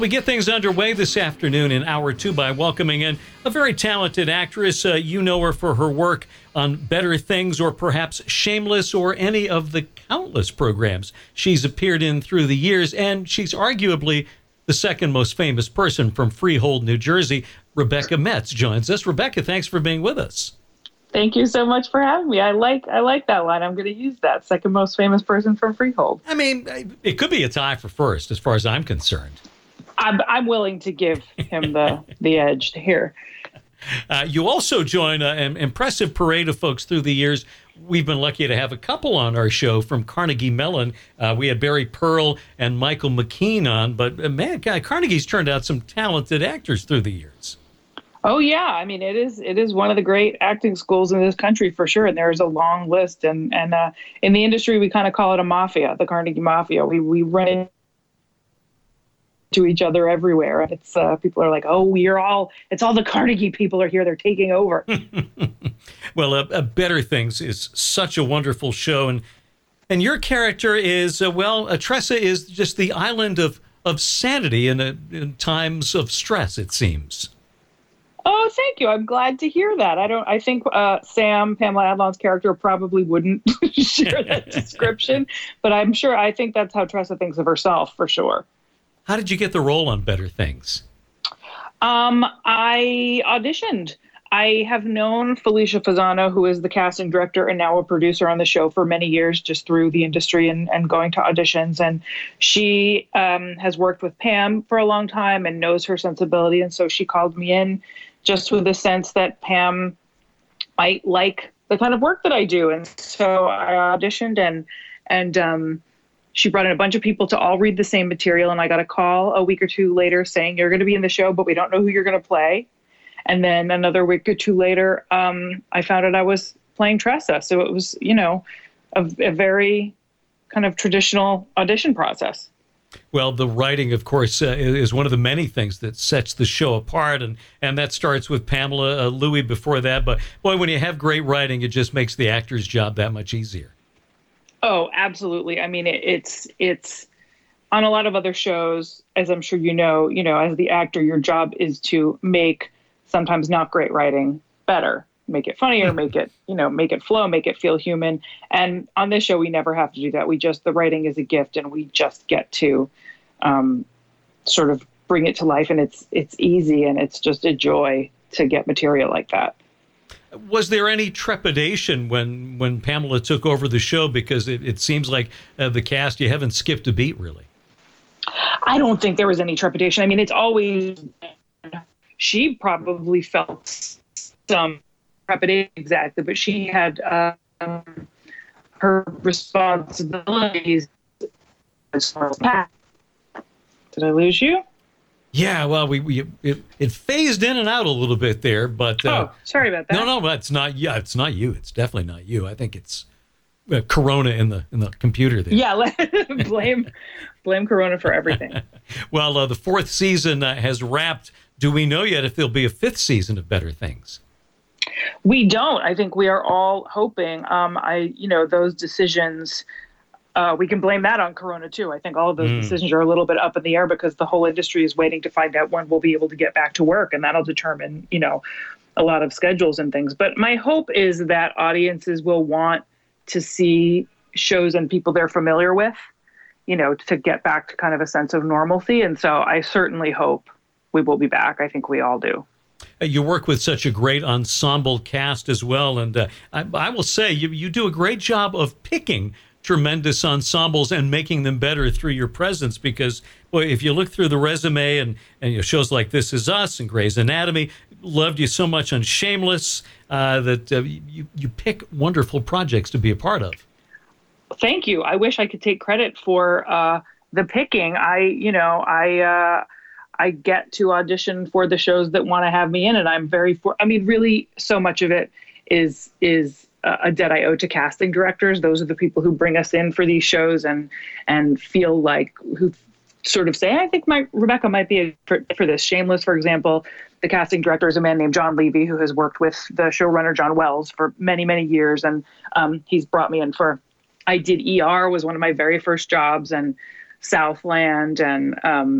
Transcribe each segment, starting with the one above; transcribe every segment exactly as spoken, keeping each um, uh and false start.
We get things underway this afternoon in hour two by welcoming in a very talented actress. Uh, you know her for her work on Better Things or perhaps Shameless or any of the countless programs she's appeared in through the years, and she's arguably the second most famous person from Freehold, New Jersey. Rebecca Metz joins us. Rebecca, thanks for being with us. Thank you so much for having me. I like I like that line. I'm going to use that. Second most famous person from Freehold. I mean, it could be a tie for first as far as I'm concerned. I'm, I'm willing to give him the, the edge here. Uh, you also join uh, an impressive parade of folks through the years. We've been lucky to have a couple on our show from Carnegie Mellon. Uh, we had Barry Pearl and Michael McKean on, but uh, man, Carnegie's turned out some talented actors through the years. Oh yeah, I mean it is it is one of the great acting schools in this country for sure, and there's a long list. And and uh, in the industry, we kind of call it a mafia, the Carnegie Mafia. We we run into each other everywhere. It's uh, people are like, oh, we're all it's all the Carnegie people are here. They're taking over. Well, uh, uh, Better Things is such a wonderful show, and and your character is uh, well, uh, Tressa is just the island of of sanity in, uh, in times of stress. It seems. Oh, thank you. I'm glad to hear that. I don't. I think uh, Sam, Pamela Adlon's character, probably wouldn't share that description, but I'm sure. I think that's how Tressa thinks of herself, for sure. How did you get the role on Better Things? Um, I auditioned. I have known Felicia Fasano, who is the casting director and now a producer on the show, for many years, just through the industry and, and going to auditions. And she um, has worked with Pam for a long time and knows her sensibility. And so she called me in just with the sense that Pam might like the kind of work that I do. And so I auditioned, and and um, she brought in a bunch of people to all read the same material. And I got a call a week or two later saying, you're going to be in the show, but we don't know who you're going to play. And then another week or two later, um, I found out I was playing Tressa. So it was, you know, a, a very kind of traditional audition process. Well, the writing, of course, uh, is one of the many things that sets the show apart, and, and that starts with Pamela, uh, Louis before that. But, boy, when you have great writing, it just makes the actor's job that much easier. Oh, absolutely. I mean, it, it's it's on a lot of other shows, as I'm sure you know, you know, as the actor, your job is to make sometimes not great writing better, make it funnier, make it, you know, make it flow, make it feel human. And on this show, we never have to do that. We just, the writing is a gift, and we just get to um, sort of bring it to life. And it's, it's easy, and it's just a joy to get material like that. Was there any trepidation when, when Pamela took over the show? Because it, it seems like uh, the cast, you haven't skipped a beat, really. I don't think there was any trepidation. I mean, it's always, she probably felt some trepidation, exactly, but she had uh, her responsibilities. Did I lose you? Yeah, well, we, we it, it phased in and out a little bit there, but uh, oh, sorry about that. No, no, it's not. Yeah, it's not you. It's definitely not you. I think it's uh, Corona in the in the computer there. Yeah, blame blame Corona for everything. Well, uh, the fourth season uh, has wrapped. Do we know yet if there'll be a fifth season of Better Things? We don't. I think we are all hoping. Um, I, you know, those decisions. Uh, we can blame that on Corona, too. I think all of those mm. decisions are a little bit up in the air because the whole industry is waiting to find out when we'll be able to get back to work. And that'll determine, you know, a lot of schedules and things. But my hope is that audiences will want to see shows and people they're familiar with, you know, to get back to kind of a sense of normalcy. And so I certainly hope we will be back. I think we all do. You work with such a great ensemble cast as well. And uh, I, I will say you, you do a great job of picking tremendous ensembles and making them better through your presence, because boy, if you look through the resume and, and you know, shows like This Is Us and Grey's Anatomy, loved you so much on Shameless uh, that uh, you, you pick wonderful projects to be a part of. Thank you. I wish I could take credit for uh, the picking. I, you know, I, uh, I get to audition for the shows that want to have me in, and I'm very for, I mean, really so much of it is, is, a debt I owe to casting directors. Those are the people who bring us in for these shows and and feel like, who sort of say, I think my Rebecca might be a, for, for this. Shameless, for example, the casting director is a man named John Levy, who has worked with the showrunner John Wells for many, many years. And um, he's brought me in for, I did E R, was one of my very first jobs, and Southland, and um,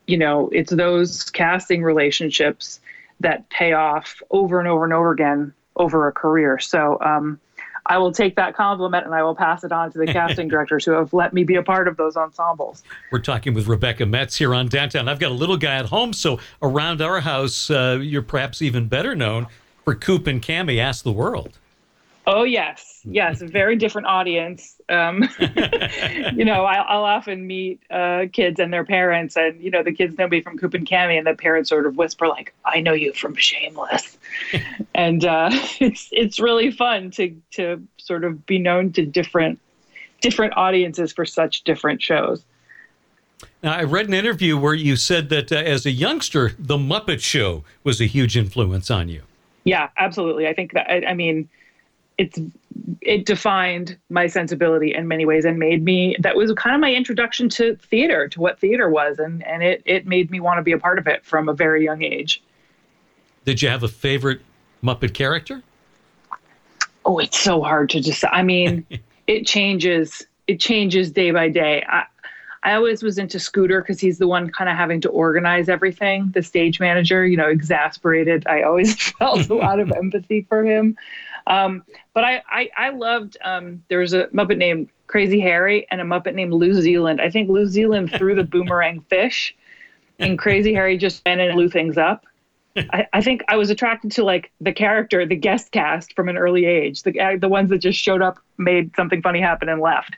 you know, it's those casting relationships that pay off over and over and over again over a career. So um, I will take that compliment and I will pass it on to the casting directors who have let me be a part of those ensembles. We're talking with Rebecca Metz here on Downtown. I've got a little guy at home, so around our house, uh, you're perhaps even better known for Coop and Cammy Ask the World. Oh, yes. Yes. A very different audience. Um, you know, I, I'll often meet uh, kids and their parents, and, you know, the kids know me from Coop and Cammy, and the parents sort of whisper, like, I know you from Shameless. and uh, it's it's really fun to to sort of be known to different different audiences for such different shows. Now, I read an interview where you said that uh, as a youngster, The Muppet Show was a huge influence on you. Yeah, absolutely. I think that, I, I mean, it's it defined my sensibility in many ways and made me, that was kind of my introduction to theater, to what theater was. And, and it, it made me want to be a part of it from a very young age. Did you have a favorite Muppet character? Oh, it's so hard to just, I mean, it changes, it changes day by day. I, I always was into Scooter because he's the one kind of having to organize everything. The stage manager, you know, exasperated. I always felt a lot of empathy for him. Um, but I, I, I loved, um, there was a Muppet named Crazy Harry and a Muppet named Lou Zealand. I think Lou Zealand threw the boomerang fish and Crazy Harry just went and blew things up. I, I think I was attracted to like the character, the guest cast from an early age, the, the ones that just showed up, made something funny happen and left.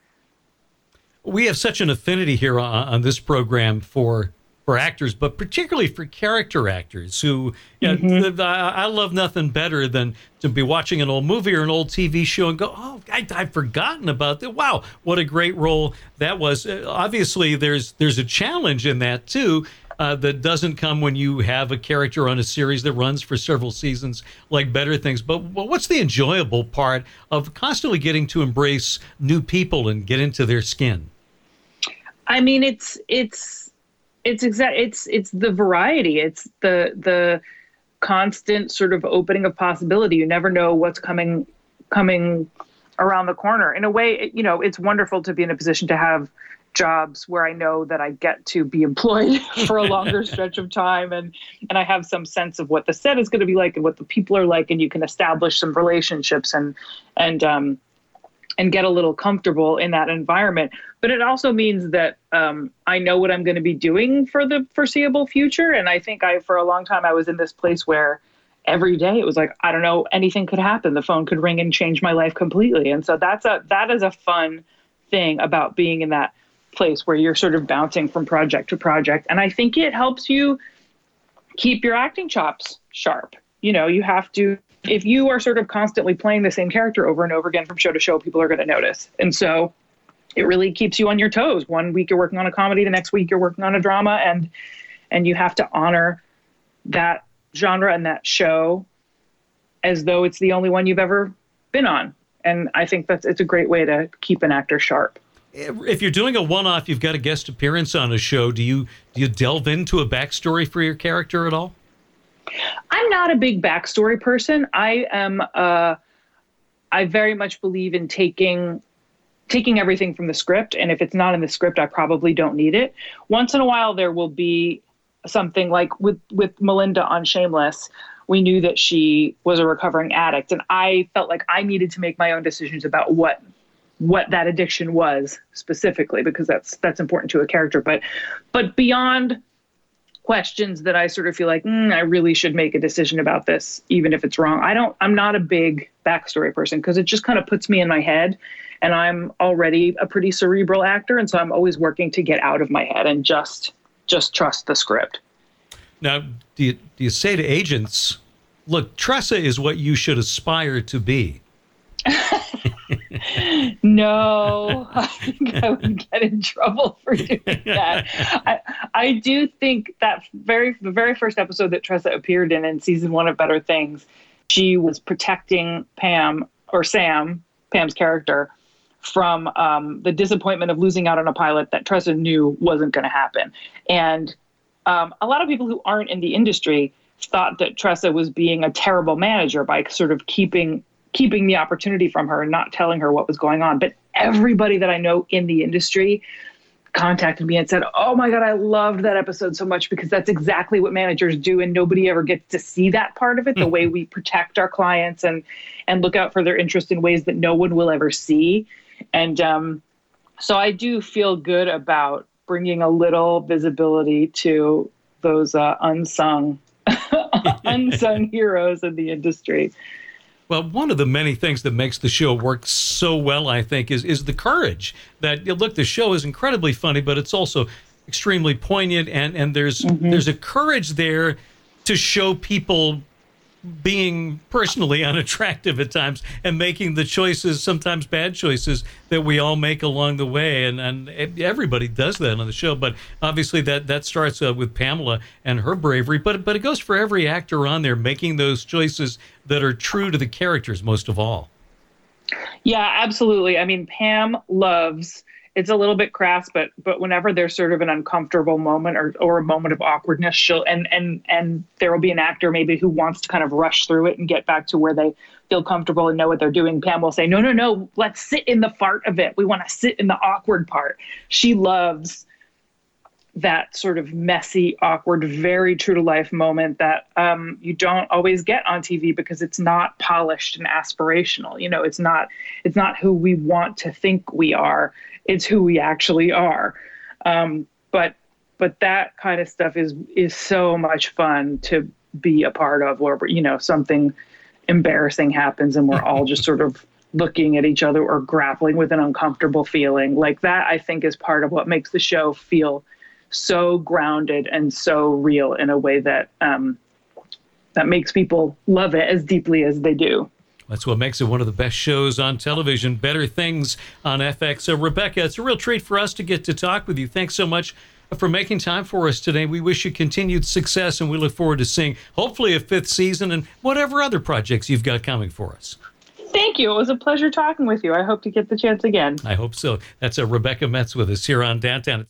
We have such an affinity here on, on this program for for actors, but particularly for character actors who, you know, mm-hmm. the, the, I love nothing better than to be watching an old movie or an old T V show and go, oh, I, I've forgotten about that. Wow, what a great role that was. Uh, obviously, there's there's a challenge in that, too, uh, that doesn't come when you have a character on a series that runs for several seasons like Better Things. But, but what's the enjoyable part of constantly getting to embrace new people and get into their skin? I mean, it's it's it's exact it's it's the variety. It's the the constant sort of opening of possibility. You never know what's coming coming around the corner. In a way, you know, it's wonderful to be in a position to have jobs where I know that I get to be employed for a longer stretch of time, and and I have some sense of what the set is going to be like and what the people are like, and you can establish some relationships and and um and get a little comfortable in that environment. But it also means that um, I know what I'm going to be doing for the foreseeable future. And I think I, for a long time, I was in this place where every day it was like, I don't know, anything could happen. The phone could ring and change my life completely. And so that's a, that is a fun thing about being in that place where you're sort of bouncing from project to project. And I think it helps you keep your acting chops sharp. You know, you have to, if you are sort of constantly playing the same character over and over again from show to show, people are going to notice. And so it really keeps you on your toes. One week you're working on a comedy, the next week you're working on a drama, and and you have to honor that genre and that show as though it's the only one you've ever been on. And I think that's it's a great way to keep an actor sharp. If you're doing a one-off, you've got a guest appearance on a show, do you do you delve into a backstory for your character at all? I'm not a big backstory person. I am. Uh, I very much believe in taking taking everything from the script, and if it's not in the script, I probably don't need it. Once in a while, there will be something like with with Melinda on Shameless. We knew that she was a recovering addict, and I felt like I needed to make my own decisions about what what that addiction was specifically, because that's that's important to a character. But but beyond questions that I sort of feel like, mm, I really should make a decision about this, even if it's wrong. I don't, I'm not a big backstory person because it just kind of puts me in my head, and I'm already a pretty cerebral actor. And so I'm always working to get out of my head and just, just trust the script. Now, do you, do you say to agents, look, Tressa is what you should aspire to be? No, I think I would get in trouble for doing that. I, I do think that very the very first episode that Tressa appeared in in season one of Better Things, she was protecting Pam or Sam, Pam's character, from um, the disappointment of losing out on a pilot that Tressa knew wasn't going to happen. And um, a lot of people who aren't in the industry thought that Tressa was being a terrible manager by sort of keeping keeping the opportunity from her and not telling her what was going on. But everybody that I know in the industry contacted me and said, "Oh my God, I loved that episode so much," because that's exactly what managers do. And nobody ever gets to see that part of it, the way we protect our clients and, and look out for their interest in ways that no one will ever see. And um, so I do feel good about bringing a little visibility to those uh, unsung, unsung heroes in the industry. Well, one of the many things that makes the show work so well, I think, is is the courage. That, look, the show is incredibly funny, but it's also extremely poignant, and, and there's mm-hmm. there's a courage there to show people being personally unattractive at times and making the choices, sometimes bad choices, that we all make along the way. And, and everybody does that on the show. But obviously that, that starts uh, with Pamela and her bravery. But, but it goes for every actor on there, making those choices that are true to the characters most of all. Yeah, absolutely. I mean, Pam loves... It's a little bit crass, but but whenever there's sort of an uncomfortable moment or, or a moment of awkwardness, she'll and and and there will be an actor maybe who wants to kind of rush through it and get back to where they feel comfortable and know what they're doing. Pam will say, "No, no, no, let's sit in the fart of it. We want to sit in the awkward part." She loves that sort of messy, awkward, very true to life moment that um, you don't always get on T V because it's not polished and aspirational. You know, it's not it's not who we want to think we are. It's who we actually are. Um, but but that kind of stuff is is so much fun to be a part of, where, you know, something embarrassing happens and we're all just sort of looking at each other or grappling with an uncomfortable feeling. Like that, I think, is part of what makes the show feel so grounded and so real in a way that um, that makes people love it as deeply as they do. That's what makes it one of the best shows on television. Better Things on F X. So, Rebecca, it's a real treat for us to get to talk with you. Thanks so much for making time for us today. We wish you continued success, and we look forward to seeing, hopefully, a fifth season and whatever other projects you've got coming for us. Thank you. It was a pleasure talking with you. I hope to get the chance again. I hope so. That's a Rebecca Metz with us here on Downtown.